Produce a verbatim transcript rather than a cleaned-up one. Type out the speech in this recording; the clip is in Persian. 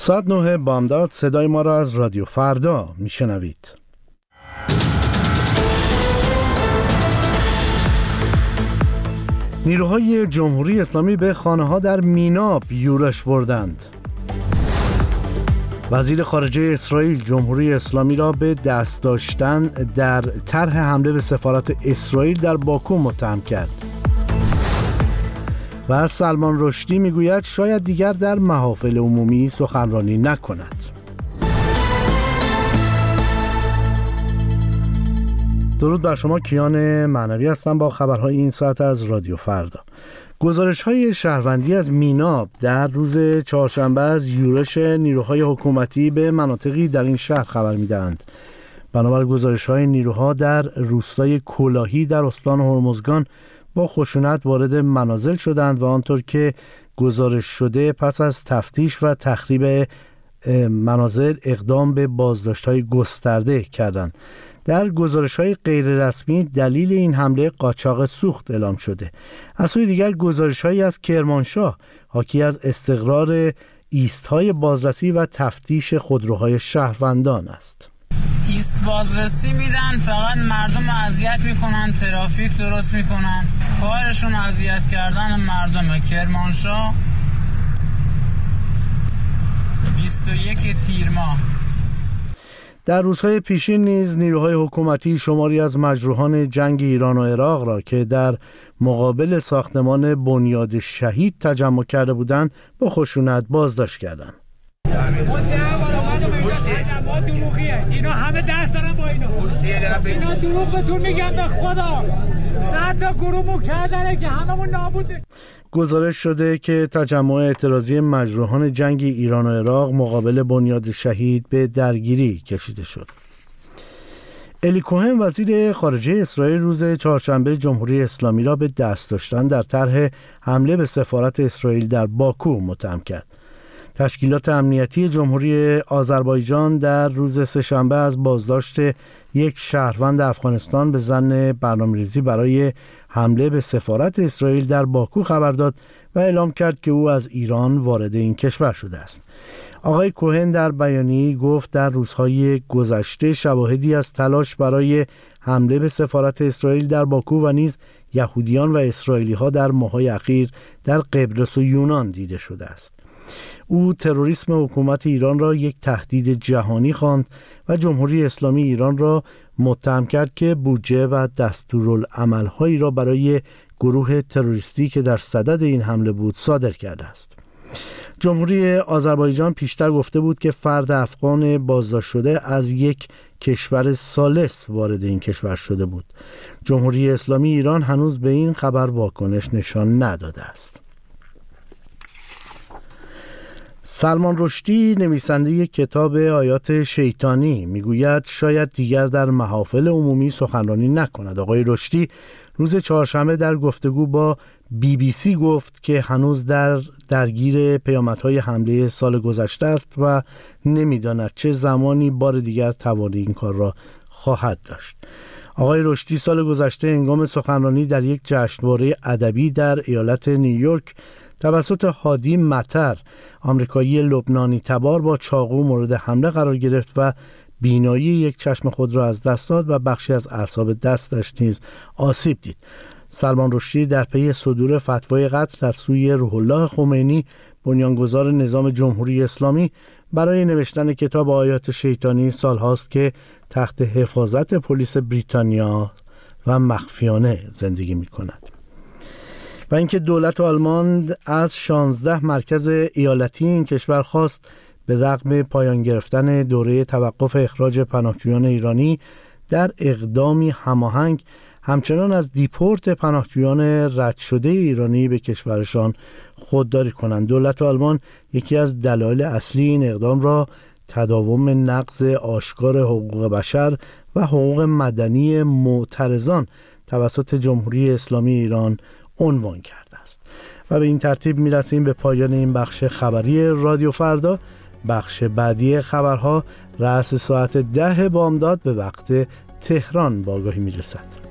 ساعت نه بامداد صدای ما را از رادیو فردا میشنوید. نیروهای جمهوری اسلامی به خانه‌ها در میناب یورش بردند. وزیر خارجه اسرائیل جمهوری اسلامی را به دست داشتن در طرح حمله به سفارت اسرائیل در باکو متهم کرد. و سلمان رشدی میگوید شاید دیگر در محافل عمومی سخنرانی نکند. درود بر شما، کیان معنوی هستم با خبرهای این ساعت از رادیو فردا. گزارش‌های شهروندی از میناب در روز چهارشنبه از یورش نیروهای حکومتی به مناطقی در این شهر خبر می‌دهند. بنابر گزارش‌های نیروها در روستای کلاهی در استان هرمزگان با خشونت وارد منازل شدند و آنطور که گزارش شده پس از تفتیش و تخریب منازل اقدام به بازداشت‌های گسترده کردند. در گزارش‌های غیررسمی دلیل این حمله قاچاق سوخت اعلام شده. از سوی دیگر گزارش‌هایی از کرمانشاه حاکی از استقرار ایست‌های بازرسی و تفتیش خودروهای شهروندان است. ایست بازرسی میدن، فقط مردم اذیت میکنن، ترافیک درست میکنن، کارشون اذیت کردن مردم. کرمانشاه بیست و یک تیر ماه. در روزهای پیشین نیز نیروهای حکومتی شماری از مجروحان جنگ ایران و عراق را که در مقابل ساختمان بنیاد شهید تجمع کرده بودند با خشونت بازداشت کردند. اینا همه دست دارن با اینا اینا دروغتون میگن به خدا. صد تا گرومو کردنه که هممون نابوده. گزارش شده که تجمع اعتراضی مجروحان جنگ ایران و عراق مقابل بنیاد شهید به درگیری کشیده شد. الی کوهن وزیر خارجه اسرائیل روز چهارشنبه جمهوری اسلامی را به دست داشتن در طرح حمله به سفارت اسرائیل در باکو متهم کرد. تشکیلات امنیتی جمهوری آذربایجان در روز سه‌شنبه از بازداشت یک شهروند افغانستان به ظن برنامه‌ریزی برای حمله به سفارت اسرائیل در باکو خبر داد و اعلام کرد که او از ایران وارد این کشور شده است. آقای کوهن در بیانیه‌ای گفت در روزهای گذشته شواهدی از تلاش برای حمله به سفارت اسرائیل در باکو و نیز یهودیان و اسرائیلی‌ها در ماه‌های اخیر در قبرس و یونان دیده شده است. او تروریسم حکومت ایران را یک تهدید جهانی خواند و جمهوری اسلامی ایران را متهم کرد که بودجه و دستورالعمل‌هایی را برای گروه تروریستی که در صدد این حمله بود صادر کرده است. جمهوری آذربایجان پیشتر گفته بود که فرد افغان بازداشت شده از یک کشور ثالث وارد این کشور شده بود. جمهوری اسلامی ایران هنوز به این خبر واکنش نشان نداده است. سلمان رشدی نویسنده کتاب آیات شیطانی میگوید شاید دیگر در محافل عمومی سخنرانی نکند. آقای رشدی روز چهارشنبه در گفتگو با بی بی سی گفت که هنوز در درگیر پیامدهای حمله سال گذشته است و نمیداند چه زمانی بار دیگر توان این کار را خواهد داشت. آقای رشدی سال گذشته هنگام سخنرانی در یک جشنواره ادبی در ایالت نیویورک توسط هادی مطر، آمریکایی لبنانی تبار، با چاقو مورد حمله قرار گرفت و بینایی یک چشم خود را از دست داد و بخشی از اعصاب دستش نیز آسیب دید. سلمان رشدی در پی صدور فتوای قتل از سوی روح الله خمینی، بنیانگذار نظام جمهوری اسلامی، برای نوشتن کتاب آیات شیطانی سالهاست که تحت حفاظت پلیس بریتانیا و مخفیانه زندگی می کند. و اینکه دولت آلمان از شانزده مرکز ایالتی این کشور خواست به رغم پایان گرفتن دوره توقف اخراج پناهجویان ایرانی در اقدامی هماهنگ همچنان از دیپورت پناهجویان رد شده ایرانی به کشورشان خودداری کنند. دولت آلمان یکی از دلایل اصلی این اقدام را تداوم نقض آشکار حقوق بشر و حقوق مدنی معترضان توسط جمهوری اسلامی ایران عنوان کرده است. و به این ترتیب میرسیم به پایان این بخش خبری رادیو فردا. بخش بعدی خبرها رأس ساعت ده بامداد به وقت تهران با آگاهی میرسد.